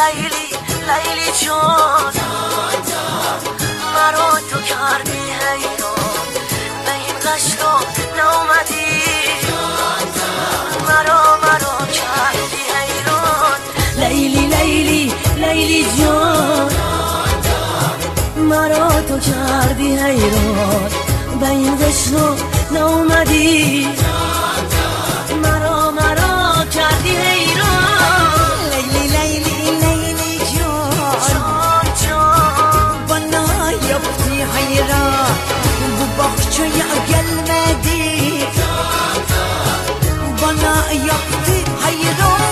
لیلی لیلی جان مرا تو کردی حیران به این قشر نومدی مرا کردی حیران لیلی لیلی لیلی جان مرا تو کردی حیران به این قشر نومدی مرا کردی حیران لیلی لیلی لیلی جان bana yaptı hayran bu bahçeye gelmedi bana yaptı hayran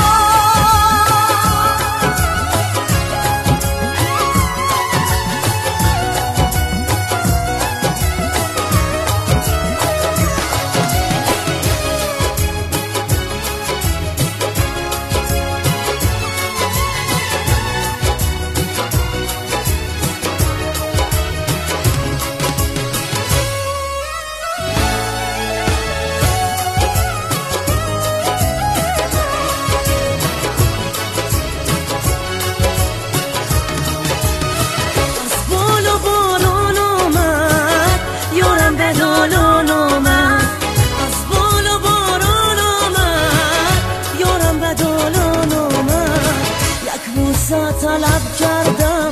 طلب کردم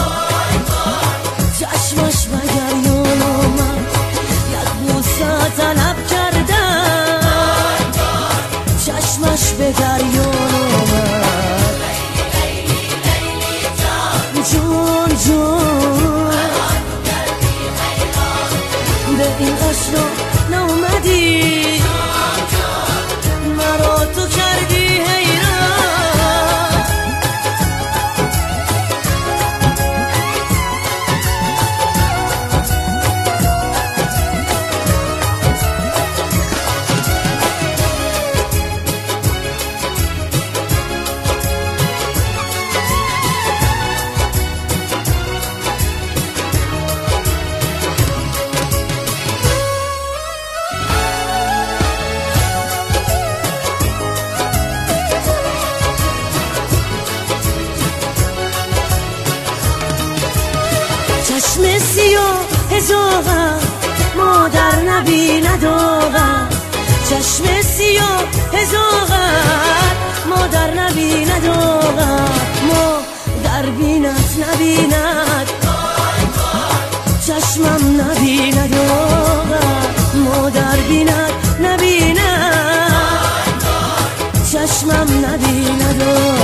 چشمش مگر یانم یک بوسه طلب کردم چشمش به دریانم جون به این قشر نومدی مرا تو کردی چشم سیاه هزاغم مادر نبیند آغم چشم سیاه هزاغم مادر نبیند آغم مادر بیند نبیند چشمم نبیند آغم مادر بیند نبیند چشمم نبیند آغم